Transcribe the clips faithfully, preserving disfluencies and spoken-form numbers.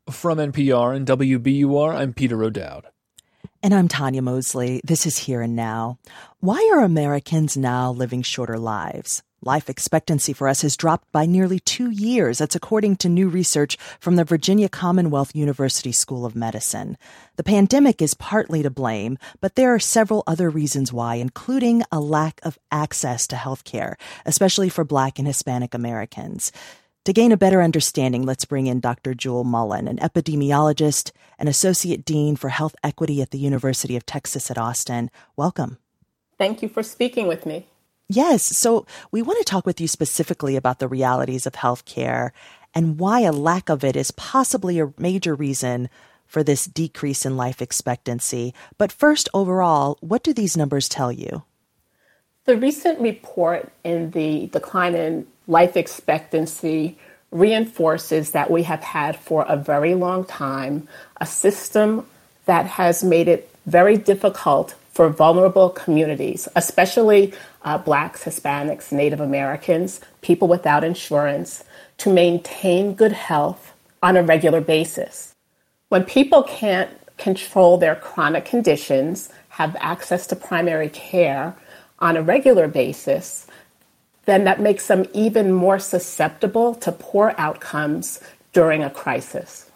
From N P R and W B U R, I'm Peter O'Dowd. And I'm Tanya Mosley. This is Here and Now. Why are Americans now living shorter lives? Life expectancy for us has dropped by nearly two years. That's according to new research from the Virginia Commonwealth University School of Medicine. The pandemic is partly to blame, but there are several other reasons why, including a lack of access to health care, especially for Black and Hispanic Americans. To gain a better understanding, let's bring in Doctor Jewel Mullen, an epidemiologist and Associate Dean for Health Equity at the University of Texas at Austin. Welcome. Thank you for speaking with me. Yes, so we want to talk with you specifically about the realities of healthcare and why a lack of it is possibly a major reason for this decrease in life expectancy. But first, overall, what do these numbers tell you? The recent report in the decline in life expectancy reinforces that we have had for a very long time a system that has made it very difficult for vulnerable communities, especially uh, Blacks, Hispanics, Native Americans, people without insurance, to maintain good health on a regular basis. When people can't control their chronic conditions, have access to primary care on a regular basis, then that makes them even more susceptible to poor outcomes during a crisis.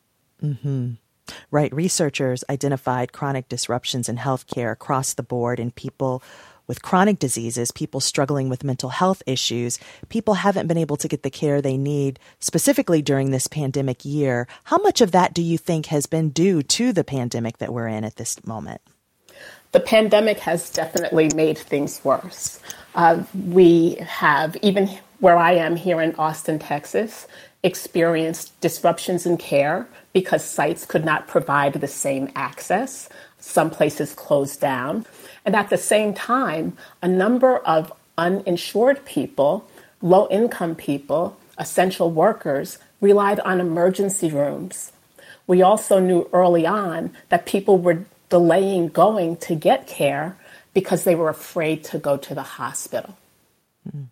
Mm-hmm. Right. Researchers identified chronic disruptions in healthcare across the board in people with chronic diseases, people struggling with mental health issues. People haven't been able to get the care they need, specifically during this pandemic year. How much of that do you think has been due to the pandemic that we're in at this moment? The pandemic has definitely made things worse. Uh, we have, even where I am here in Austin, Texas, experienced disruptions in care because sites could not provide the same access. Some places closed down. And at the same time, a number of uninsured people, low-income people, essential workers, relied on emergency rooms. We also knew early on that people were delaying going to get care because they were afraid to go to the hospital. Mm-hmm.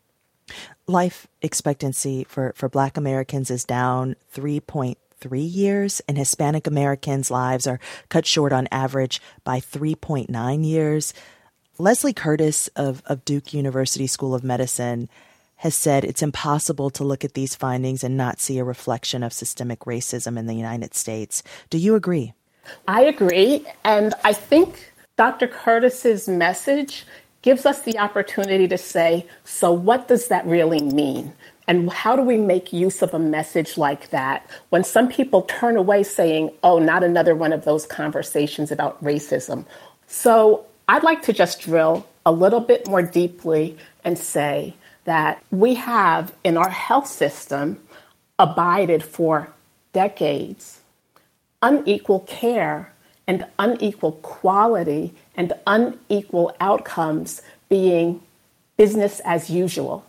Life expectancy for, for Black Americans is down three point three years, and Hispanic Americans' lives are cut short on average by three point nine years. Leslie Curtis of, of Duke University School of Medicine has said it's impossible to look at these findings and not see a reflection of systemic racism in the United States. Do you agree? I agree, and I think Doctor Curtis's message gives us the opportunity to say, so what does that really mean? And how do we make use of a message like that when some people turn away saying, oh, not another one of those conversations about racism? So I'd like to just drill a little bit more deeply and say that we have in our health system abided for decades unequal care and unequal quality and unequal outcomes being business as usual.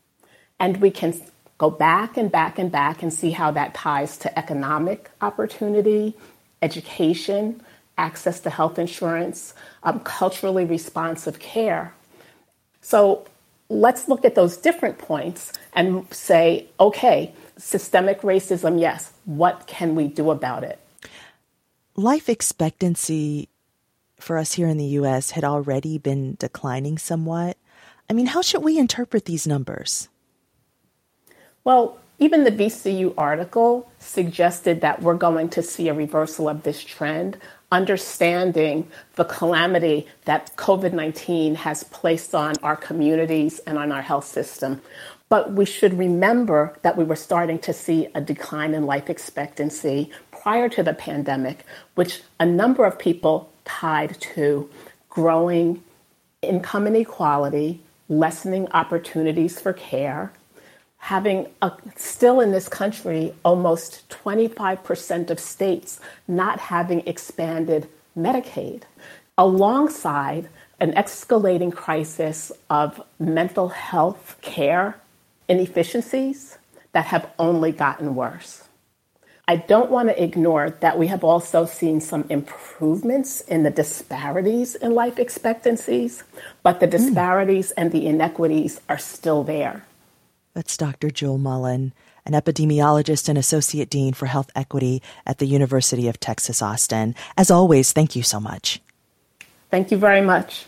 And we can go back and back and back and see how that ties to economic opportunity, education, access to health insurance, um, culturally responsive care. So let's look at those different points and say, okay, systemic racism, yes, what can we do about it? Life expectancy for us here in the U S had already been declining somewhat. I mean, how should we interpret these numbers? Well, even the V C U article suggested that we're going to see a reversal of this trend, understanding the calamity that COVID nineteen has placed on our communities and on our health system. But we should remember that we were starting to see a decline in life expectancy prior to the pandemic, which a number of people tied to growing income inequality, lessening opportunities for care, having a, still in this country, almost twenty-five percent of states not having expanded Medicaid, alongside an escalating crisis of mental health care inefficiencies that have only gotten worse. I don't want to ignore that we have also seen some improvements in the disparities in life expectancies, but the disparities mm. and the inequities are still there. That's Doctor Jewel Mullen, an an epidemiologist and associate dean for health equity at the University of Texas, Austin. As always, thank you so much. Thank you very much.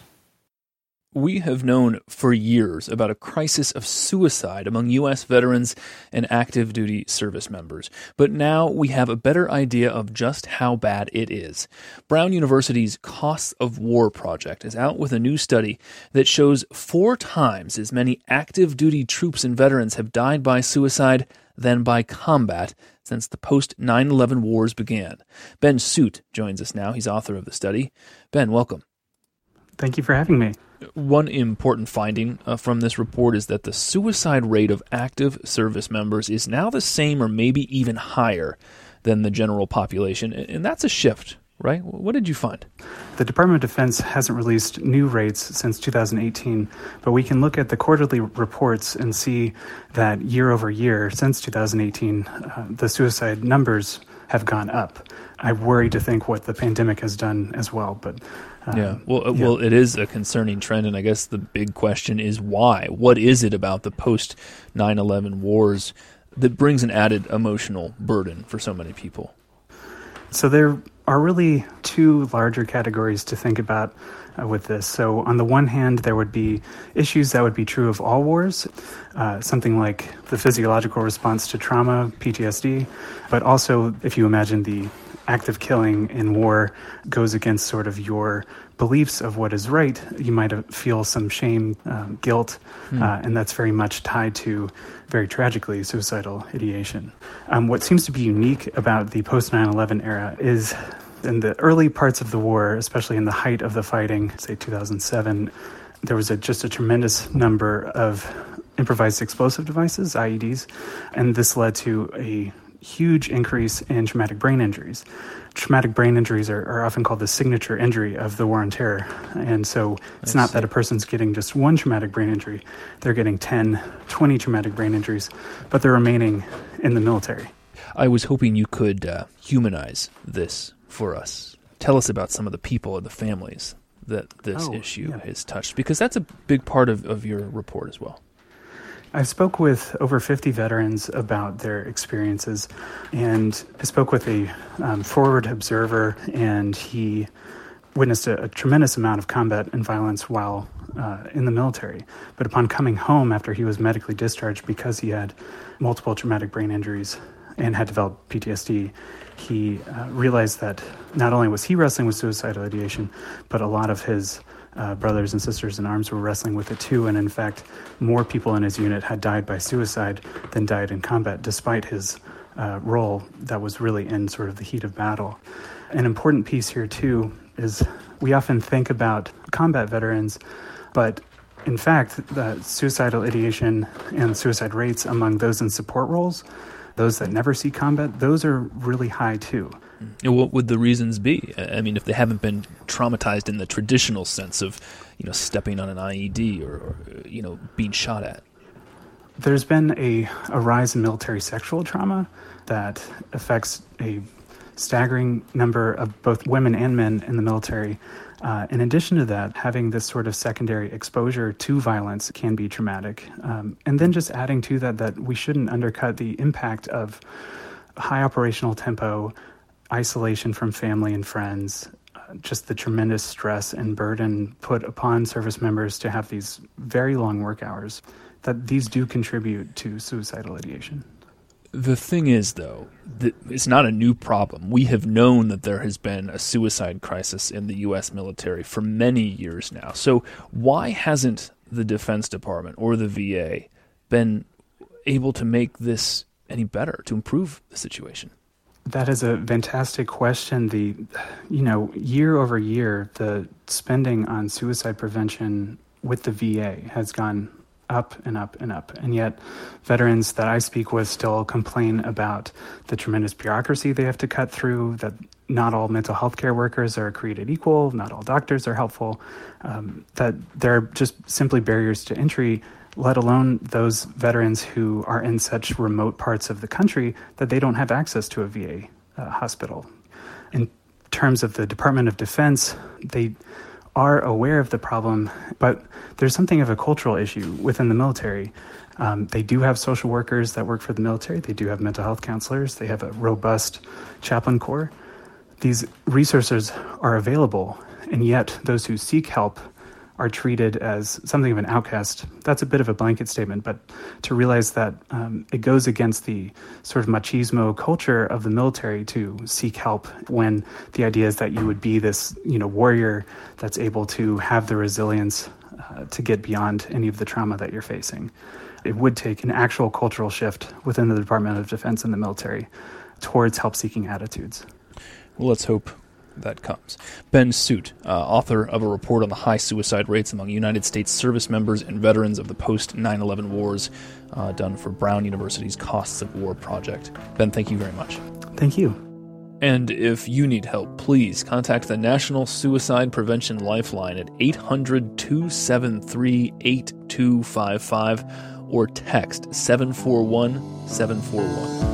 We have known for years about a crisis of suicide among U S veterans and active duty service members, but now we have a better idea of just how bad it is. Brown University's Costs of War project is out with a new study that shows four times as many active duty troops and veterans have died by suicide than by combat since the post nine eleven wars began. Ben Suit joins us now. He's author of the study. Ben, welcome. Thank you for having me. One important finding uh, from this report is that the suicide rate of active service members is now the same or maybe even higher than the general population, and that's a shift, right? What did you find? The Department of Defense hasn't released new rates since two thousand eighteen, but we can look at the quarterly reports and see that year over year, since two thousand eighteen, uh, the suicide numbers have gone up. I worry to think what the pandemic has done as well, but Um, yeah, well, yeah. well, it is a concerning trend, and I guess the big question is why? What is it about the post nine eleven wars that brings an added emotional burden for so many people? So there are really two larger categories to think about uh, with this. So on the one hand, there would be issues that would be true of all wars, uh, something like the physiological response to trauma, P T S D, but also if you imagine the active killing in war goes against sort of your beliefs of what is right, you might feel some shame, um, guilt, hmm. uh, and that's very much tied to, very tragically, suicidal ideation. Um, what seems to be unique about the post nine eleven era is in the early parts of the war, especially in the height of the fighting, say two thousand seven, there was a, just a tremendous number of improvised explosive devices, I E Ds, and this led to a huge increase in traumatic brain injuries. Traumatic brain injuries are, are often called the signature injury of the war on terror. And so it's not that a person's getting just one traumatic brain injury. They're getting ten, twenty traumatic brain injuries, but they're remaining in the military. I was hoping you could uh, humanize this for us. Tell us about some of the people and the families that this oh, issue yeah. has touched, because that's a big part of, of your report as well. I spoke with over fifty veterans about their experiences, and I spoke with a um, forward observer, and he witnessed a, a tremendous amount of combat and violence while uh, in the military. But upon coming home after he was medically discharged because he had multiple traumatic brain injuries and had developed P T S D, he uh, realized that not only was he wrestling with suicidal ideation, but a lot of his Uh, brothers and sisters in arms were wrestling with it too, and in fact, more people in his unit had died by suicide than died in combat, despite his uh, role that was really in sort of the heat of battle. An important piece here too is we often think about combat veterans, but in fact, the suicidal ideation and suicide rates among those in support roles, those that never see combat, those are really high too. And what would the reasons be? I mean, if they haven't been traumatized in the traditional sense of, you know, stepping on an I E D or, or you know, being shot at. There's been a, a rise in military sexual trauma that affects a staggering number of both women and men in the military. Uh, in addition to that, having this sort of secondary exposure to violence can be traumatic. Um, and then just adding to that that we shouldn't undercut the impact of high operational tempo, isolation from family and friends, uh, just the tremendous stress and burden put upon service members to have these very long work hours, that these do contribute to suicidal ideation. The thing is, though, that it's not a new problem. We have known that there has been a suicide crisis in the U S military for many years now. So why hasn't the Defense Department or the V A been able to make this any better, to improve the situation? That is a fantastic question. The, you know, year over year, the spending on suicide prevention with the V A has gone up and up and up. And yet veterans that I speak with still complain about the tremendous bureaucracy they have to cut through, that not all mental health care workers are created equal, not all doctors are helpful, um, that there are just simply barriers to entry, let alone those veterans who are in such remote parts of the country that they don't have access to a V A uh, hospital. In terms of the Department of Defense, they are aware of the problem, but there's something of a cultural issue within the military. Um, they do have social workers that work for the military. They do have mental health counselors. They have a robust chaplain corps. These resources are available, and yet those who seek help are treated as something of an outcast. That's a bit of a blanket statement, but to realize that um, it goes against the sort of machismo culture of the military to seek help when the idea is that you would be this, you know, warrior that's able to have the resilience uh, to get beyond any of the trauma that you're facing. It would take an actual cultural shift within the Department of Defense and the military towards help-seeking attitudes. Well, let's hope that comes. Ben Suit, uh, author of a report on the high suicide rates among United States service members and veterans of the post nine eleven wars, uh, done for Brown University's Costs of War project. Ben, thank you very much. Thank you. And if you need help, please contact the National Suicide Prevention Lifeline at eight hundred, two seven three, eight two five five or text seven four one, seven four one.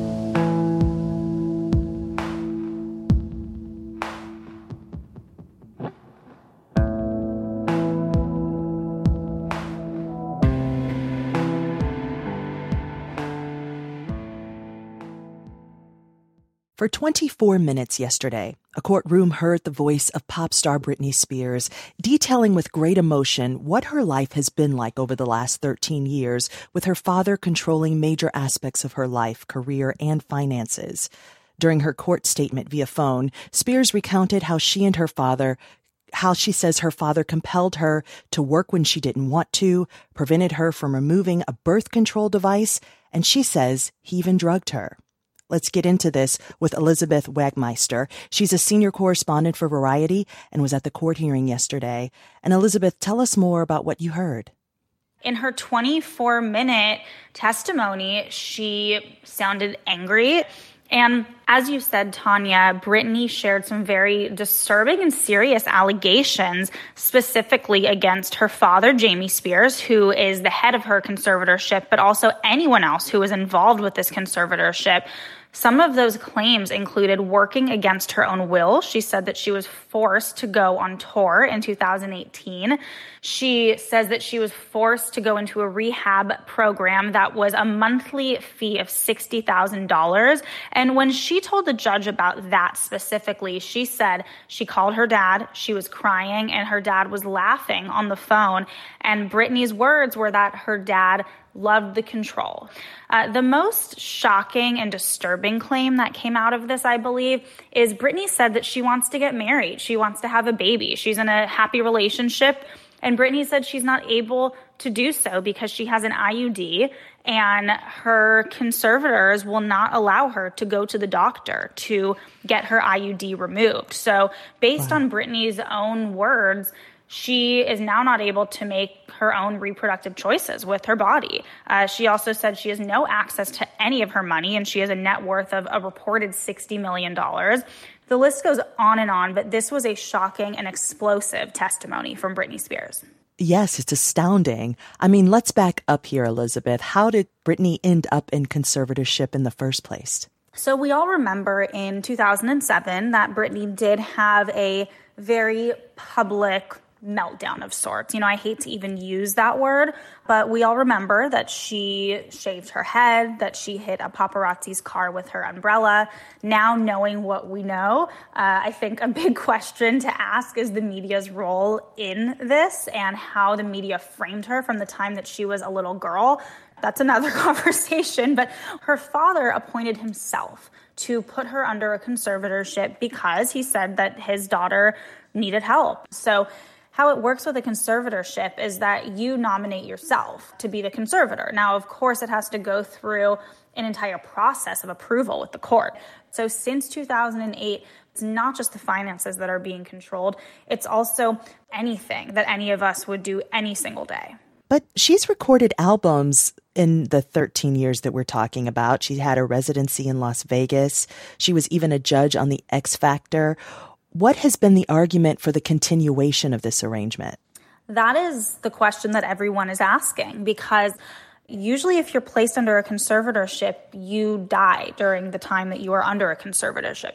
For twenty-four minutes yesterday, a courtroom heard the voice of pop star Britney Spears detailing with great emotion what her life has been like over the last thirteen years, with her father controlling major aspects of her life, career, and finances. During her court statement via phone, Spears recounted how she and her father how she says her father compelled her to work when she didn't want to, prevented her from removing a birth control device, and she says he even drugged her. Let's get into this with Elizabeth Wagmeister. She's a senior correspondent for Variety and was at the court hearing yesterday. And Elizabeth, tell us more about what you heard. In her twenty-four minute testimony, she sounded angry. And as you said, Tanya, Britney shared some very disturbing and serious allegations specifically against her father, Jamie Spears, who is the head of her conservatorship, but also anyone else who was involved with this conservatorship. Some of those claims included working against her own will. She said that she was forced to go on tour in two thousand eighteen. She says that she was forced to go into a rehab program that was a monthly fee of sixty thousand dollars. And when she told the judge about that specifically, she said she called her dad, she was crying, and her dad was laughing on the phone. And Britney's words were that her dad loved the control. Uh, the most shocking and disturbing claim that came out of this, I believe, is Britney said that she wants to get married. She wants to have a baby. She's in a happy relationship. And Britney said she's not able to do so because she has an I U D and her conservators will not allow her to go to the doctor to get her I U D removed. So based wow. on Britney's own words, she is now not able to make her own reproductive choices with her body. Uh, she also said she has no access to any of her money, and she has a net worth of a reported sixty million dollars. The list goes on and on, but this was a shocking and explosive testimony from Britney Spears. Yes, it's astounding. I mean, let's back up here, Elizabeth. How did Britney end up in conservatorship in the first place? So we all remember in two thousand seven that Britney did have a very public meltdown of sorts. You know, I hate to even use that word, but we all remember that she shaved her head, that she hit a paparazzi's car with her umbrella. Now, knowing what we know, uh, I think a big question to ask is the media's role in this and how the media framed her from the time that she was a little girl. That's another conversation, but her father appointed himself to put her under a conservatorship because he said that his daughter needed help. So how it works with a conservatorship is that you nominate yourself to be the conservator. Now, of course, it has to go through an entire process of approval with the court. So since two thousand eight, it's not just the finances that are being controlled. It's also anything that any of us would do any single day. But she's recorded albums in the thirteen years that we're talking about. She had a residency in Las Vegas. She was even a judge on the X Factor. What has been the argument for the continuation of this arrangement? That is the question that everyone is asking, because usually if you're placed under a conservatorship, you die during the time that you are under a conservatorship.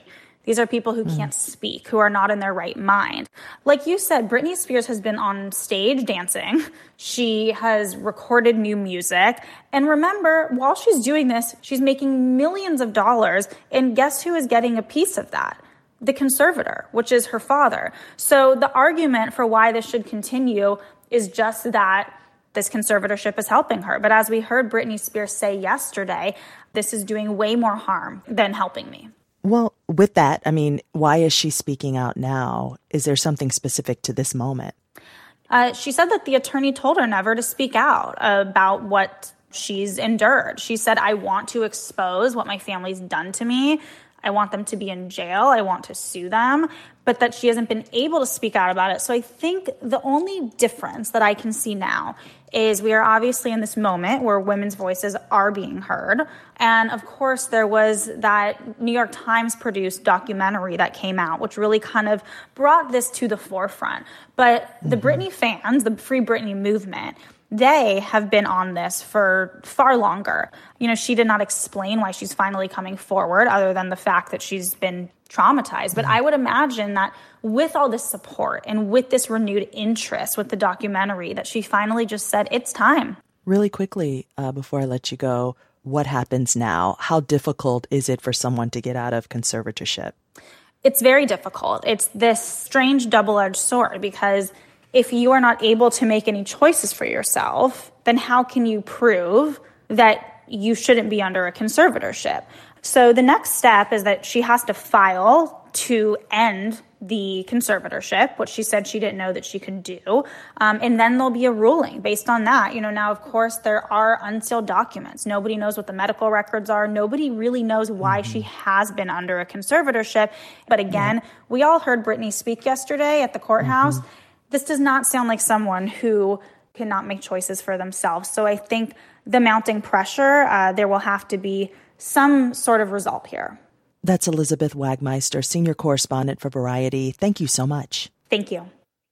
These are people who mm. can't speak, who are not in their right mind. Like you said, Britney Spears has been on stage dancing. She has recorded new music. And remember, while she's doing this, she's making millions of dollars. And guess who is getting a piece of that? The conservator, which is her father. So the argument for why this should continue is just that this conservatorship is helping her. But as we heard Britney Spears say yesterday, this is doing way more harm than helping me. Well, with that, I mean, why is she speaking out now? Is there something specific to this moment? Uh, she said that the attorney told her never to speak out about what she's endured. She said, I want to expose what my family's done to me. I want them to be in jail. I want to sue them, but that she hasn't been able to speak out about it. So I think the only difference that I can see now is we are obviously in this moment where women's voices are being heard. And of course, there was that New York Times produced documentary that came out, which really kind of brought this to the forefront. But the mm-hmm. Britney fans, the Free Britney movement, they have been on this for far longer. You know, she did not explain why she's finally coming forward other than the fact that she's been traumatized. But I would imagine that with all this support and with this renewed interest with the documentary, that she finally just said, it's time. Really quickly, uh, before I let you go, what happens now? How difficult is it for someone to get out of conservatorship? It's very difficult. It's this strange double-edged sword because if you are not able to make any choices for yourself, then how can you prove that you shouldn't be under a conservatorship? So the next step is that she has to file to end the conservatorship, which she said she didn't know that she could do. Um, and then there'll be a ruling based on that. You know, now, of course, there are unsealed documents. Nobody knows what the medical records are. Nobody really knows why mm-hmm. she has been under a conservatorship. But again, mm-hmm. we all heard Britney speak yesterday at the courthouse. Mm-hmm. This does not sound like someone who cannot make choices for themselves. So I think the mounting pressure, uh, there will have to be some sort of result here. That's Elizabeth Wagmeister, senior correspondent for Variety. Thank you so much. Thank you.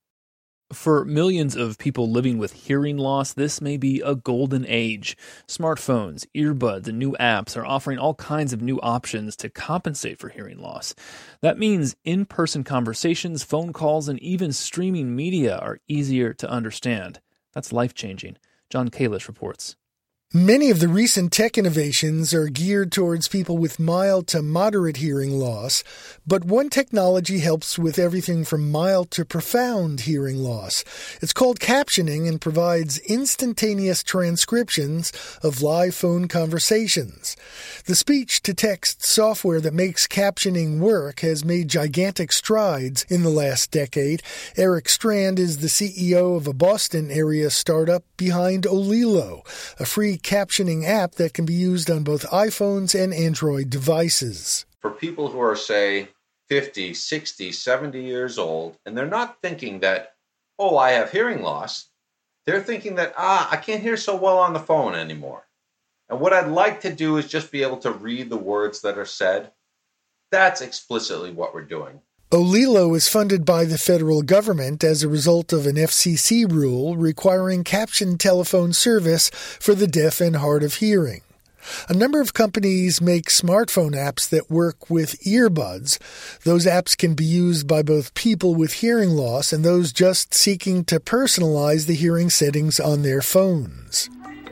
For millions of people living with hearing loss, this may be a golden age. Smartphones, earbuds, and new apps are offering all kinds of new options to compensate for hearing loss. That means in-person conversations, phone calls, and even streaming media are easier to understand. That's life-changing. John Kalish reports. Many of the recent tech innovations are geared towards people with mild to moderate hearing loss, but one technology helps with everything from mild to profound hearing loss. It's called captioning and provides instantaneous transcriptions of live phone conversations. The speech-to-text software that makes captioning work has made gigantic strides in the last decade. Eric Strand is the C E O of a Boston-area startup behind Olilo, a free captioning app that can be used on both iPhones and Android devices. For people who are, say, fifty, sixty, seventy years old, and they're not thinking that, oh, I have hearing loss. They're thinking that, ah, I can't hear so well on the phone anymore. And what I'd like to do is just be able to read the words that are said. That's explicitly what we're doing. Olilo is funded by the federal government as a result of an F C C rule requiring captioned telephone service for the deaf and hard of hearing. A number of companies make smartphone apps that work with earbuds. Those apps can be used by both people with hearing loss and those just seeking to personalize the hearing settings on their phones.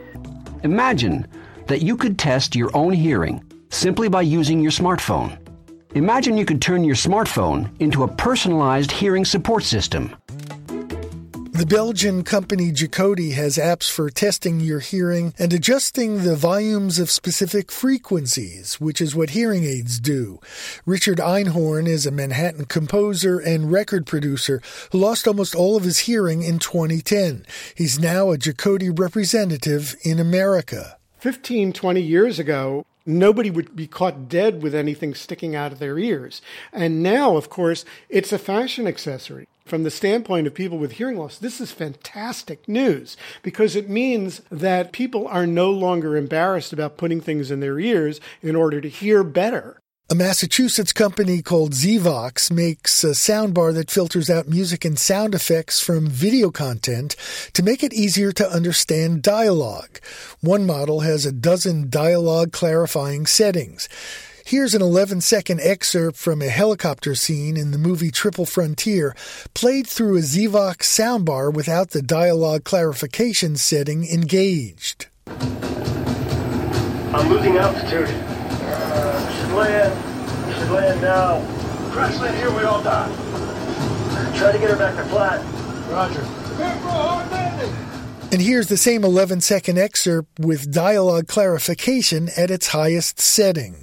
Imagine that you could test your own hearing simply by using your smartphone. Imagine you could turn your smartphone into a personalized hearing support system. The Belgian company Jacody has apps for testing your hearing and adjusting the volumes of specific frequencies, which is what hearing aids do. Richard Einhorn is a Manhattan composer and record producer who lost almost all of his hearing in twenty ten. He's now a Jacody representative in America. fifteen, twenty years ago, nobody would be caught dead with anything sticking out of their ears. And now, of course, it's a fashion accessory. From the standpoint of people with hearing loss, this is fantastic news because it means that people are no longer embarrassed about putting things in their ears in order to hear better. A Massachusetts company called Zvox makes a soundbar that filters out music and sound effects from video content to make it easier to understand dialogue. One model has a dozen dialogue clarifying settings. Here's an eleven-second excerpt from a helicopter scene in the movie Triple Frontier, played through a Zvox soundbar without the dialogue clarification setting engaged. I'm losing altitude. Uh, we should land. We should land now. Crash land here, we all die. Try to get her back to flat. Roger. Prepare for a hard landing. And here's the same eleven-second excerpt with dialogue clarification at its highest setting.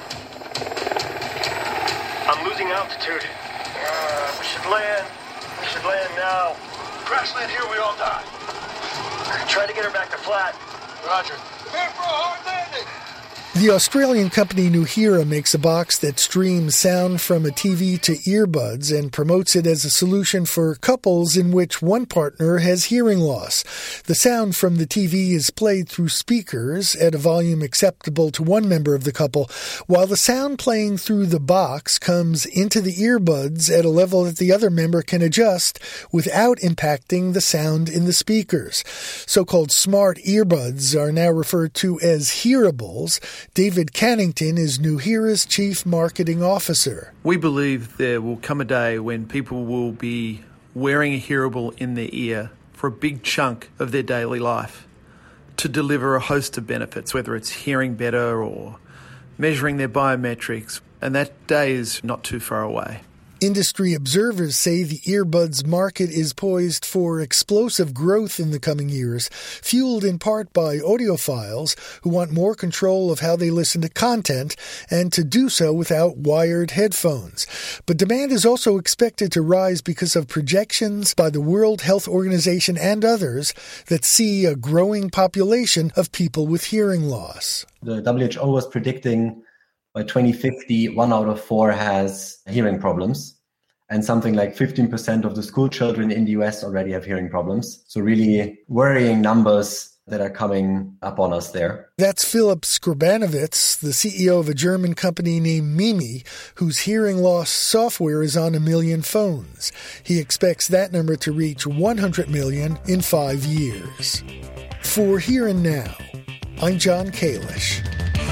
I'm losing altitude. Uh, we should land. We should land now. Crash land here, we all die. Try to get her back to flat. Roger. Prepare for a hard landing. The Australian company Nuheara makes a box that streams sound from a T V to earbuds and promotes it as a solution for couples in which one partner has hearing loss. The sound from the T V is played through speakers at a volume acceptable to one member of the couple, while the sound playing through the box comes into the earbuds at a level that the other member can adjust without impacting the sound in the speakers. So-called smart earbuds are now referred to as hearables. David Cannington is Nuheara's Chief Marketing Officer. We believe there will come a day when people will be wearing a hearable in their ear for a big chunk of their daily life to deliver a host of benefits, whether it's hearing better or measuring their biometrics, and that day is not too far away. Industry observers say the earbuds market is poised for explosive growth in the coming years, fueled in part by audiophiles who want more control of how they listen to content and to do so without wired headphones. But demand is also expected to rise because of projections by the World Health Organization and others that see a growing population of people with hearing loss. The W H O was predicting by twenty fifty, one out of four has hearing problems. And something like fifteen percent of the school children in the U S already have hearing problems. So really worrying numbers that are coming up on us there. That's Philip Skrabanovitz, the C E O of a German company named Mimi, whose hearing loss software is on a million phones. He expects that number to reach one hundred million in five years. For Here and Now, I'm John Kalish.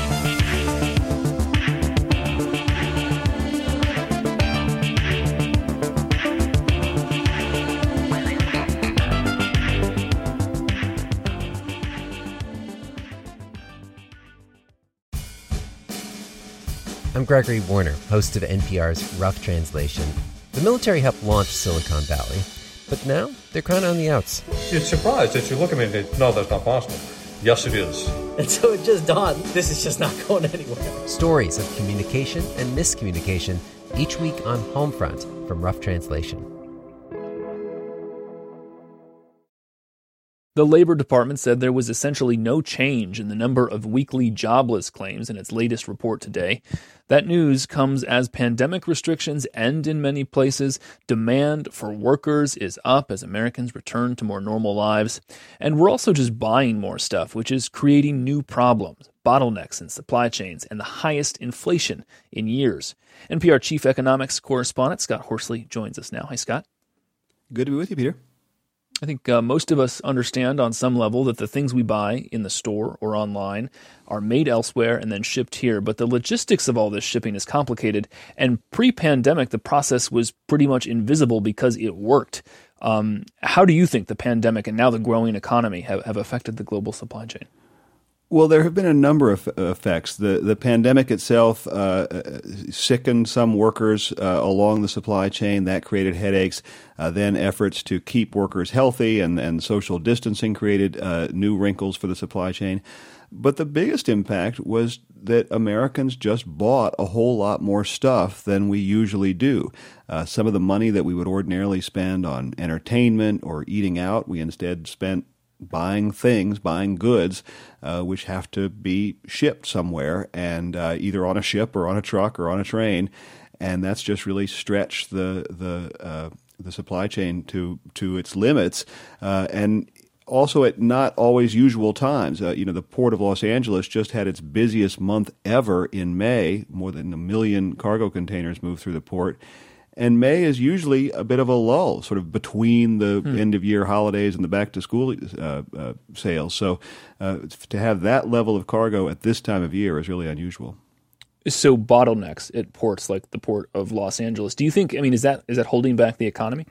I'm Gregory Warner, host of N P R's Rough Translation. The military helped launch Silicon Valley, but now they're kind of on the outs. You're surprised that you look at me and think, no, that's not possible. Yes, it is. And so it just dawned, this is just not going anywhere. Stories of communication and miscommunication each week on Homefront from Rough Translation. The Labor Department said there was essentially no change in the number of weekly jobless claims in its latest report today. That news comes as pandemic restrictions end in many places. Demand for workers is up as Americans return to more normal lives. And we're also just buying more stuff, which is creating new problems, bottlenecks in supply chains, and the highest inflation in years. N P R Chief Economics Correspondent Scott Horsley joins us now. Hi, Scott. Good to be with you, Peter. I think uh, most of us understand on some level that the things we buy in the store or online are made elsewhere and then shipped here. But the logistics of all this shipping is complicated. And pre-pandemic, the process was pretty much invisible because it worked. Um, how do you think the pandemic and now the growing economy have, have affected the global supply chain? Well, there have been a number of effects. The the pandemic itself uh, sickened some workers uh, along the supply chain. That created headaches. Uh, then efforts to keep workers healthy and, and social distancing created uh, new wrinkles for the supply chain. But the biggest impact was that Americans just bought a whole lot more stuff than we usually do. Uh, some of the money that we would ordinarily spend on entertainment or eating out, we instead spent buying things, buying goods, uh, which have to be shipped somewhere, and uh, either on a ship or on a truck or on a train, and that's just really stretched the the uh, the supply chain to to its limits, uh, and also at not always usual times. Uh, you know, the Port of Los Angeles just had its busiest month ever in May. More than a million cargo containers moved through the port. And May is usually a bit of a lull, sort of between the hmm. end-of-year holidays and the back-to-school uh, uh, sales. So uh, to have that level of cargo at this time of year is really unusual. So bottlenecks at ports like the port of Los Angeles. Do you think, I mean, is that is that holding back the economy?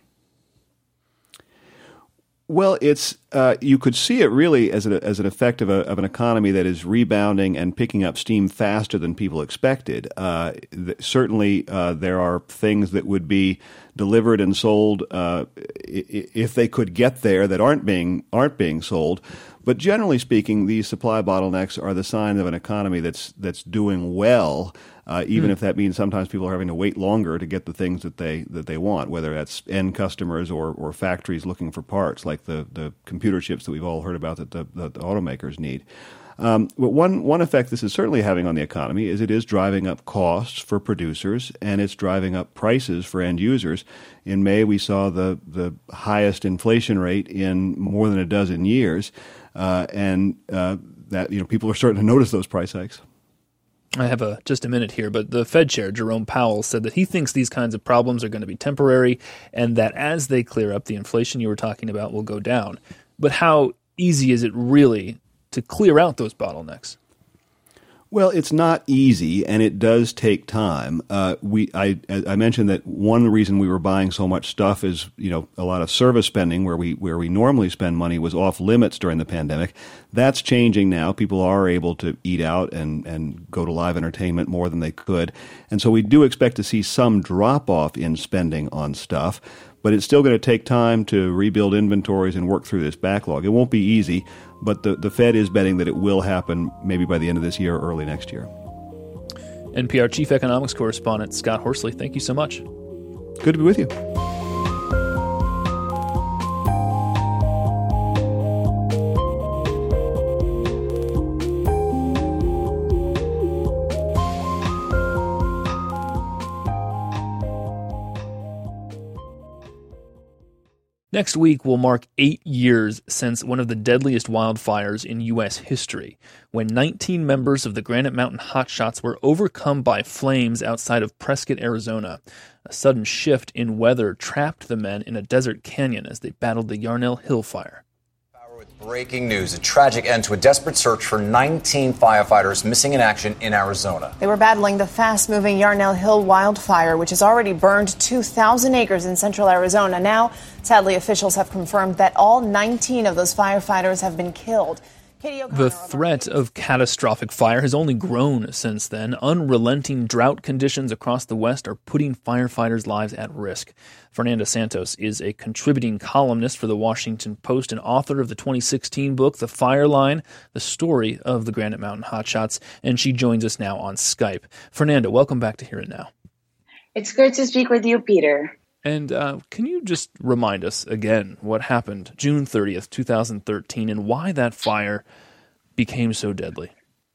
Well, it's uh, you could see it really as, a, as an effect of, a, of an economy that is rebounding and picking up steam faster than people expected. Uh, th- certainly, uh, there are things that would be delivered and sold uh, if they could get there that aren't being aren't being sold. But generally speaking, these supply bottlenecks are the sign of an economy that's that's doing well. Uh, even mm. if that means sometimes people are having to wait longer to get the things that they that they want, whether that's end customers or, or factories looking for parts, like the, the computer chips that we've all heard about that the, that the automakers need. Um, but one one effect this is certainly having on the economy is it is driving up costs for producers, and it's driving up prices for end users. In May, we saw the, the highest inflation rate in more than a dozen years, uh, and uh, that you know people are starting to notice those price hikes. I have a, just a minute here, but the Fed chair, Jerome Powell, said that he thinks these kinds of problems are going to be temporary and that as they clear up, the inflation you were talking about will go down. But how easy is it really to clear out those bottlenecks? Well, it's not easy, and it does take time. Uh, we, I, I mentioned that one reason we were buying so much stuff is, you know, a lot of service spending where we where we normally spend money was off limits during the pandemic. That's changing now. People are able to eat out and, and go to live entertainment more than they could, and so we do expect to see some drop off in spending on stuff. But it's still going to take time to rebuild inventories and work through this backlog. It won't be easy, but the, the Fed is betting that it will happen maybe by the end of this year or early next year. N P R Chief Economics Correspondent Scott Horsley, thank you so much. Good to be with you. Next week will mark eight years since one of the deadliest wildfires in U S history, when nineteen members of the Granite Mountain Hotshots were overcome by flames outside of Prescott, Arizona. A sudden shift in weather trapped the men in a desert canyon as they battled the Yarnell Hill fire. Breaking news, a tragic end to a desperate search for nineteen firefighters missing in action in Arizona. They were battling the fast-moving Yarnell Hill wildfire, which has already burned two thousand acres in central Arizona. Now, sadly, officials have confirmed that all nineteen of those firefighters have been killed. The threat of catastrophic fire has only grown since then. Unrelenting drought conditions across the West are putting firefighters' lives at risk. Fernanda Santos is a contributing columnist for The Washington Post and author of the twenty sixteen book, The Fire Line, the story of the Granite Mountain Hotshots, and she joins us now on Skype. Fernanda, welcome back to Hear It Now. It's good to speak with you, Peter. And uh, can you just remind us again what happened June thirtieth, twenty thirteen, and why that fire became so deadly?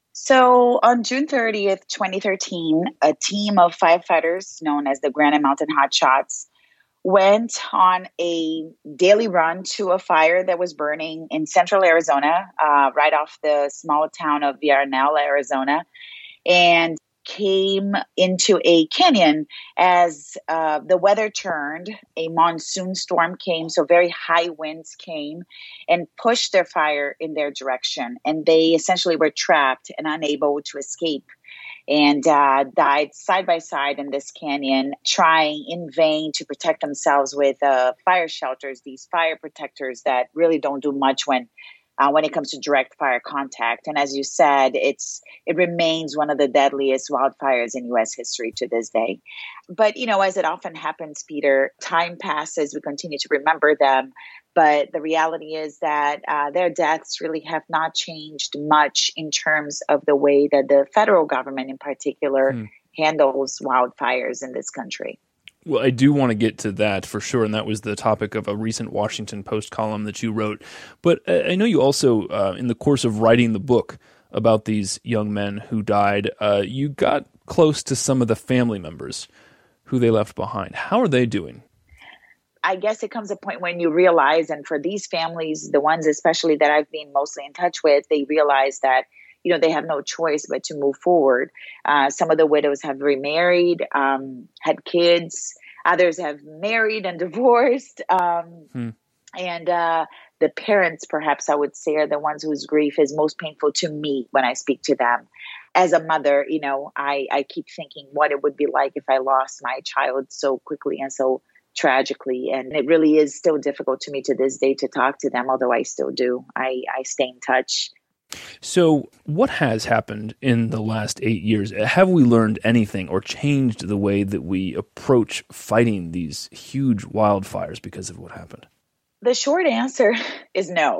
So on June thirtieth, twenty thirteen, a team of firefighters known as the Granite Mountain Hotshots went on a daily run to a fire that was burning in central Arizona, uh, right off the small town of Yarnell, Arizona, and came into a canyon as uh, the weather turned. A monsoon storm came, so very high winds came and pushed their fire in their direction. And they essentially were trapped and unable to escape and uh, died side by side in this canyon, trying in vain to protect themselves with uh, fire shelters, these fire protectors that really don't do much when Uh, when it comes to direct fire contact. And as you said, it's it remains one of the deadliest wildfires in U S history to this day. But, you know, as it often happens, Peter, time passes, we continue to remember them. But the reality is that uh, their deaths really have not changed much in terms of the way that the federal government in particular hmm. handles wildfires in this country. Well, I do want to get to that for sure, and that was the topic of a recent Washington Post column that you wrote. But I know you also, uh, in the course of writing the book about these young men who died, uh, you got close to some of the family members who they left behind. How are they doing? I guess it comes a point when you realize, and for these families, the ones especially that I've been mostly in touch with, they realize that you know, they have no choice but to move forward. Uh, some of the widows have remarried, um, had kids. Others have married and divorced. Um, hmm. And uh, the parents, perhaps I would say, are the ones whose grief is most painful to me when I speak to them. as a mother, you know, I, I keep thinking what it would be like if I lost my child so quickly and so tragically. And it really is still difficult to me to this day to talk to them, although I still do. I, I stay in touch. So what has happened in the last eight years? Have we learned anything or changed the way that we approach fighting these huge wildfires because of what happened? The short answer is no.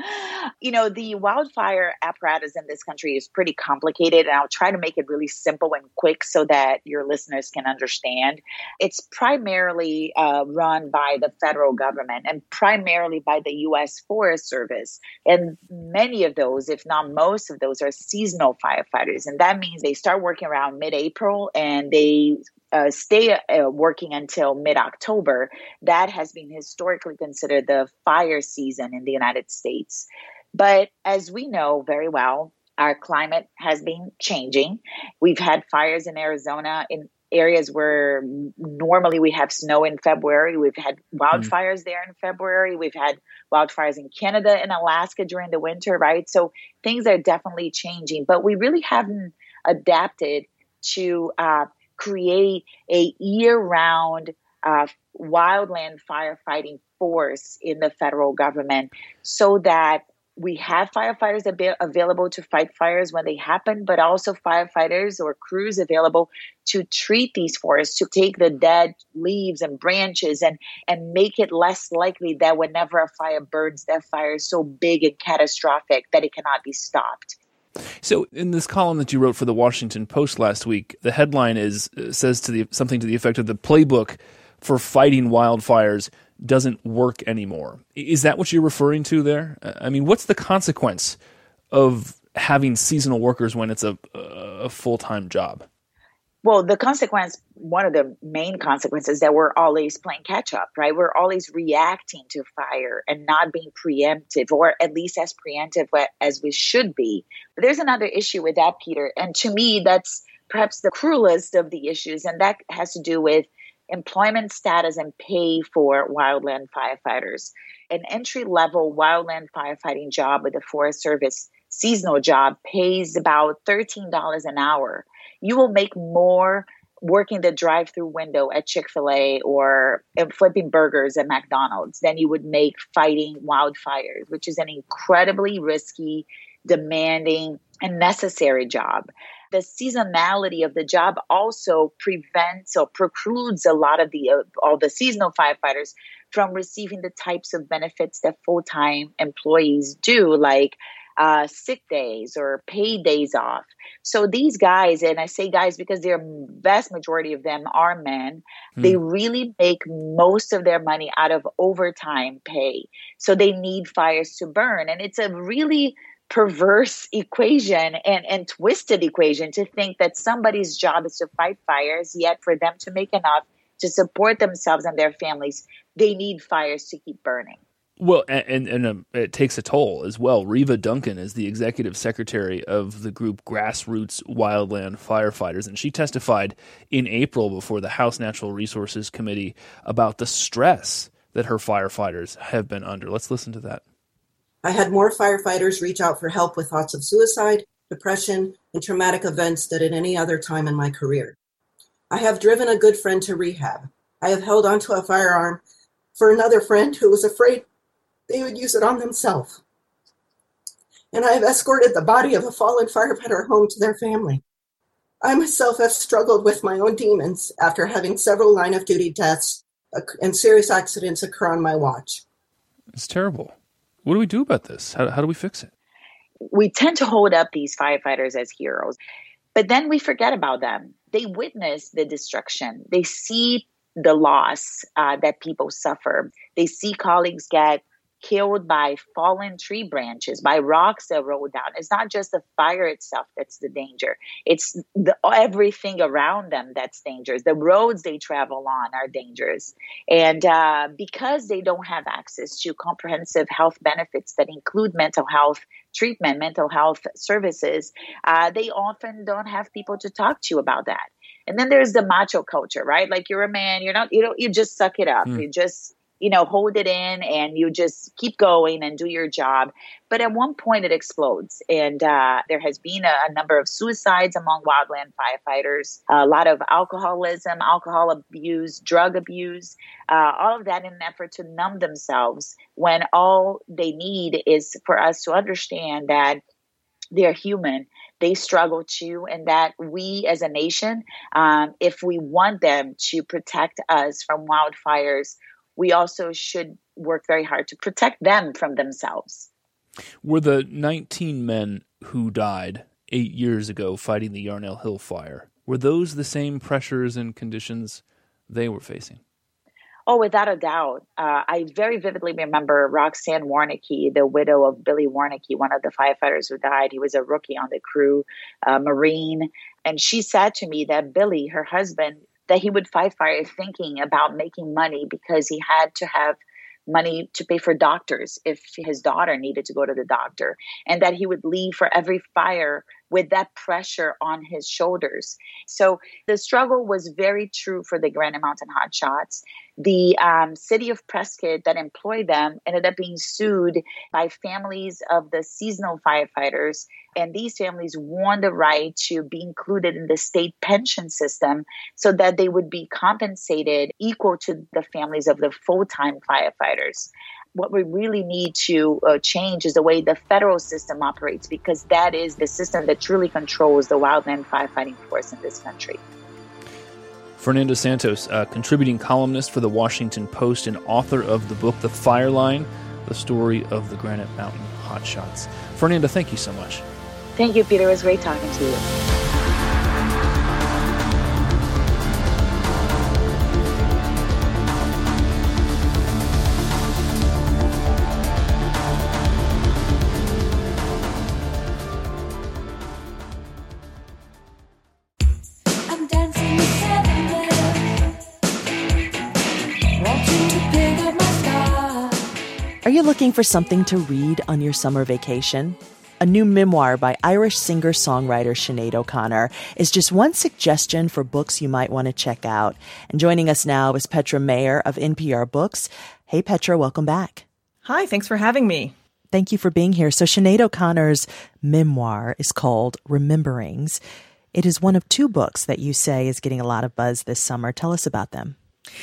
You know, the wildfire apparatus in this country is pretty complicated, and I'll try to make it really simple and quick so that your listeners can understand. It's primarily uh, run by the federal government and primarily by the U S Forest Service. And many of those, if not most of those, are seasonal firefighters. And that means they start working around mid-April and they Uh, stay uh, working until mid-October. That has been historically considered the fire season in the United States. But as we know very well, our climate has been changing. We've had fires in Arizona in areas where normally we have snow in February. We've had wildfires mm. there in February. We've had wildfires in Canada and Alaska during the winter, right? So things are definitely changing, but we really haven't adapted to uh, create a year-round uh, wildland firefighting force in the federal government so that we have firefighters ab- available to fight fires when they happen, but also firefighters or crews available to treat these forests, to take the dead leaves and branches and, and make it less likely that whenever a fire burns, that fire is so big and catastrophic that it cannot be stopped. So in this column that you wrote for the Washington Post last week, the headline is uh, says to the something to the effect of the playbook for fighting wildfires doesn't work anymore. Is that what you're referring to there? I mean, what's the consequence of having seasonal workers when it's a, a full-time job? Well, the consequence, one of the main consequences, that we're always playing catch up, right? We're always reacting to fire and not being preemptive, or at least as preemptive as we should be. But there's another issue with that, Peter. And to me, that's perhaps the cruelest of the issues. And that has to do with employment status and pay for wildland firefighters. An entry-level wildland firefighting job with the Forest Service seasonal job pays about thirteen dollars an hour. You will make more working the drive-through window at Chick-fil-A or flipping burgers at McDonald's than you would make fighting wildfires, which is an incredibly risky, demanding, and necessary job. The seasonality of the job also prevents or precludes a lot of the uh, all the seasonal firefighters from receiving the types of benefits that full-time employees do, like Uh, sick days or paid days off. So these guys, and I say guys because the vast majority of them are men, mm. they really make most of their money out of overtime pay. So they need fires to burn. And it's a really perverse equation and, and twisted equation to think that somebody's job is to fight fires, yet for them to make enough to support themselves and their families, they need fires to keep burning. Well, and, and, and um, it takes a toll as well. Reva Duncan is the executive secretary of the group Grassroots Wildland Firefighters, and she testified in April before the House Natural Resources Committee about the stress that her firefighters have been under. Let's listen to that. I had more firefighters reach out for help with thoughts of suicide, depression, and traumatic events than at any other time in my career. I have driven a good friend to rehab. I have held onto a firearm for another friend who was afraid they would use it on themselves. And I have escorted the body of a fallen firefighter home to their family. I myself have struggled with my own demons after having several line-of-duty deaths and serious accidents occur on my watch. It's terrible. What do we do about this? How, how do we fix it? We tend to hold up these firefighters as heroes, but then we forget about them. They witness the destruction. They see the loss uh, that people suffer. They see colleagues get killed by fallen tree branches, by rocks that roll down. It's not just the fire itself that's the danger. It's the, everything around them that's dangerous. The roads they travel on are dangerous. And uh, because they don't have access to comprehensive health benefits that include mental health treatment, mental health services, uh, they often don't have people to talk to about that. And then there's the macho culture, right? Like, you're a man, you're not, you don't, you just suck it up. Mm. You just you know, hold it in and you just keep going and do your job. But at one point it explodes. And uh, there has been a, a number of suicides among wildland firefighters, a lot of alcoholism, alcohol abuse, drug abuse, uh, all of that in an effort to numb themselves when all they need is for us to understand that they're human. They struggle too, and that we as a nation, um, if we want them to protect us from wildfires, we also should work very hard to protect them from themselves. Were the nineteen men who died eight years ago fighting the Yarnell Hill fire, were those the same pressures and conditions they were facing? Oh, without a doubt. Uh, I very vividly remember Roxanne Warneke, the widow of Billy Warneke, one of the firefighters who died. He was a rookie on the crew, a Marine. And she said to me that Billy, her husband, that he would fight fire thinking about making money because he had to have money to pay for doctors if his daughter needed to go to the doctor, and that he would leave for every fire with that pressure on his shoulders. So the struggle was very true for the Granite Mountain Hotshots. The um, city of Prescott that employed them ended up being sued by families of the seasonal firefighters. And these families won the right to be included in the state pension system so that they would be compensated equal to the families of the full-time firefighters. What we really need to uh, change is the way the federal system operates, because that is the system that truly controls the wildland firefighting force in this country. Fernanda Santos, a contributing columnist for the Washington Post and author of the book The Fire Line, the story of the Granite Mountain Hotshots. Fernanda, thank you so much. Thank you, Peter. It was great talking to you. Are you looking for something to read on your summer vacation? A new memoir by Irish singer-songwriter Sinead O'Connor is just one suggestion for books you might want to check out. And joining us now is Petra Mayer of N P R Books. Hey, Petra, welcome back. Hi, thanks for having me. Thank you for being here. So Sinead O'Connor's memoir is called Rememberings. It is one of two books that you say is getting a lot of buzz this summer. Tell us about them.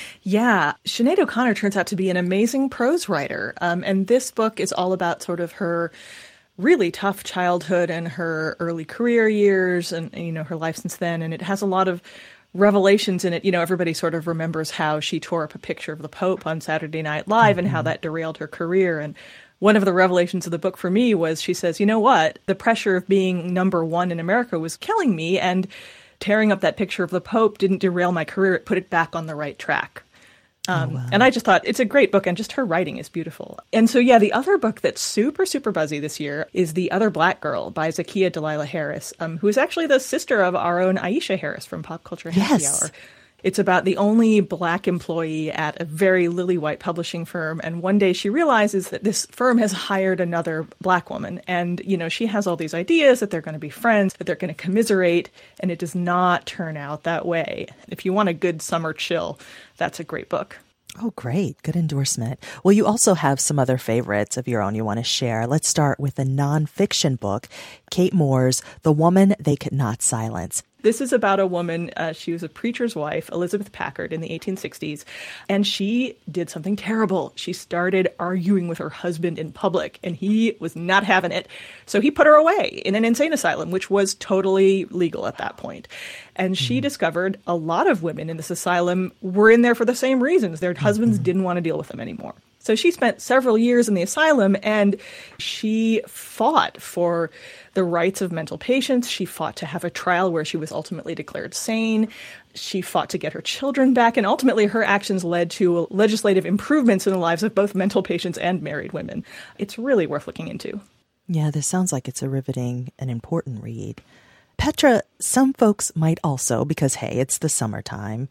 Yeah, Sinead O'Connor turns out to be an amazing prose writer. Um, and this book is all about sort of her really tough childhood and her early career years and, you know, her life since then. And it has a lot of revelations in it. You know, everybody sort of remembers how she tore up a picture of the Pope on Saturday Night Live mm-hmm. and how that derailed her career. And one of the revelations of the book for me was she says, you know what, the pressure of being number one in America was killing me. And tearing up that picture of the Pope didn't derail my career. It put it back on the right track. Um, oh, wow. And I just thought it's a great book, and just her writing is beautiful. And so, yeah, the other book that's super, super buzzy this year is The Other Black Girl by Zakiya Dalila Harris, um, who is actually the sister of our own Aisha Harris from Pop Culture Happy yes. Hour. It's about the only Black employee at a very lily-white publishing firm. And one day she realizes that this firm has hired another Black woman. And, you know, she has all these ideas that they're going to be friends, that they're going to commiserate. And it does not turn out that way. If you want a good summer chill, that's a great book. Oh, great. Good endorsement. Well, you also have some other favorites of your own you want to share. Let's start with a nonfiction book, Kate Moore's The Woman They Could Not Silence. This is about a woman, uh, she was a preacher's wife, Elizabeth Packard, in the eighteen sixties, and she did something terrible. She started arguing with her husband in public, and he was not having it. So he put her away in an insane asylum, which was totally legal at that point. And she mm-hmm. discovered a lot of women in this asylum were in there for the same reasons. Their husbands mm-hmm. didn't want to deal with them anymore. So she spent several years in the asylum, and she fought for the rights of mental patients. She fought to have a trial where she was ultimately declared sane. She fought to get her children back, and ultimately her actions led to legislative improvements in the lives of both mental patients and married women. It's really worth looking into. Yeah, this sounds like it's a riveting and important read. Petra, some folks might also, because, hey, it's the summertime,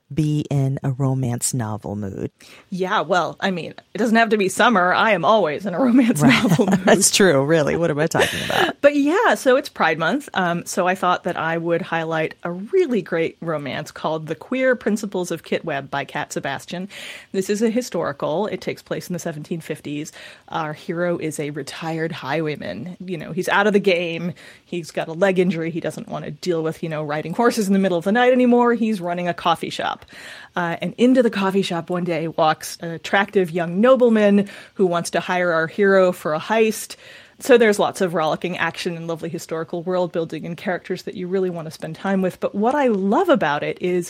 be in a romance novel mood? Yeah, well, I mean, it doesn't have to be summer. I am always in a romance right. novel mood. That's true, really. What am I talking about? But yeah, so it's Pride Month. Um, so I thought that I would highlight a really great romance called The Queer Principles of Kit Webb by Cat Sebastian. This is a historical. It takes place in the seventeen fifties. Our hero is a retired highwayman. You know, he's out of the game. He's got a leg injury. He doesn't want to deal with, you know, riding horses in the middle of the night anymore. He's running a coffee shop. Uh, and into the coffee shop one day walks an attractive young nobleman who wants to hire our hero for a heist. So there's lots of rollicking action and lovely historical world building and characters that you really want to spend time with. But what I love about it is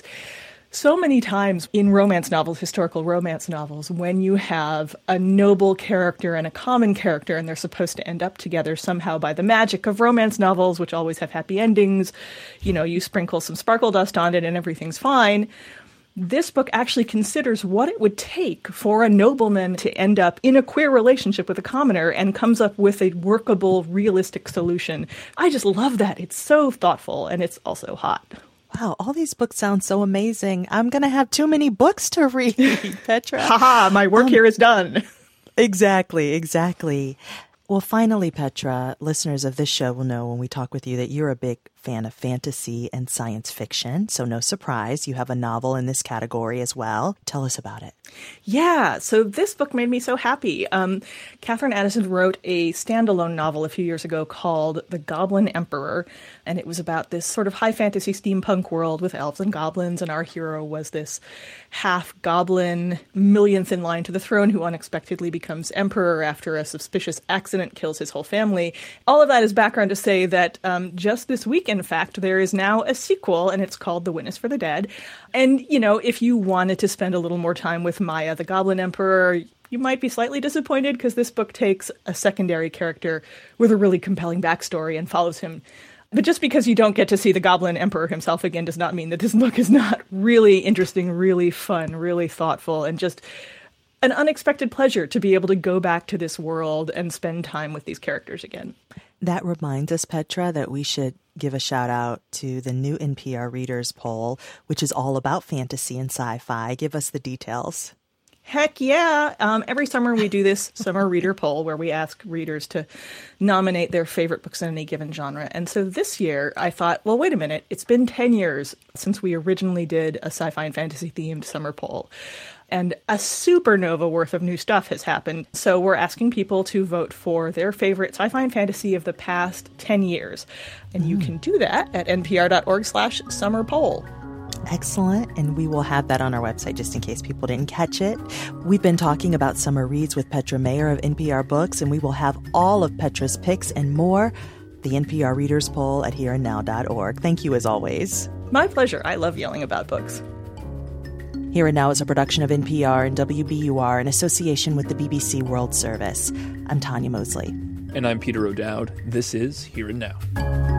so many times in romance novels, historical romance novels, when you have a noble character and a common character and they're supposed to end up together somehow by the magic of romance novels, which always have happy endings, you know, you sprinkle some sparkle dust on it and everything's fine. This book actually considers what it would take for a nobleman to end up in a queer relationship with a commoner and comes up with a workable, realistic solution. I just love that. It's so thoughtful and it's also hot. Wow, all these books sound so amazing. I'm going to have too many books to read, Petra. Haha, my work um, here is done. Exactly, exactly. Well, finally, Petra, listeners of this show will know when we talk with you that you're a big fan of fantasy and science fiction. So no surprise, you have a novel in this category as well. Tell us about it. Yeah, so this book made me so happy. Um, Catherine Addison wrote a standalone novel a few years ago called The Goblin Emperor, and it was about this sort of high fantasy steampunk world with elves and goblins, and our hero was this half-goblin, millionth in line to the throne who unexpectedly becomes emperor after a suspicious accident kills his whole family. All of that is background to say that um, just this week, in fact, there is now a sequel, and it's called The Witness for the Dead. And, you know, if you wanted to spend a little more time with Maya, the Goblin Emperor, you might be slightly disappointed because this book takes a secondary character with a really compelling backstory and follows him. But just because you don't get to see the Goblin Emperor himself again does not mean that this book is not really interesting, really fun, really thoughtful, and just an unexpected pleasure to be able to go back to this world and spend time with these characters again. That reminds us, Petra, that we should give a shout out to the new N P R Readers Poll, which is all about fantasy and sci-fi. Give us the details. Heck yeah. Um, every summer we do this summer reader poll where we ask readers to nominate their favorite books in any given genre. And so this year I thought, well, wait a minute. It's been ten years since we originally did a sci-fi and fantasy themed summer poll. And a supernova worth of new stuff has happened. So we're asking people to vote for their favorite sci-fi and fantasy of the past ten years. And mm. you can do that at npr.org slash summer poll. Excellent. And we will have that on our website just in case people didn't catch it. We've been talking about summer reads with Petra Mayer of N P R Books, and we will have all of Petra's picks and more. The N P R Readers Poll at here and now dot org. Thank you as always. My pleasure. I love yelling about books. Here and Now is a production of N P R and W B U R in association with the B B C World Service. I'm Tanya Mosley. And I'm Peter O'Dowd. This is Here and Now.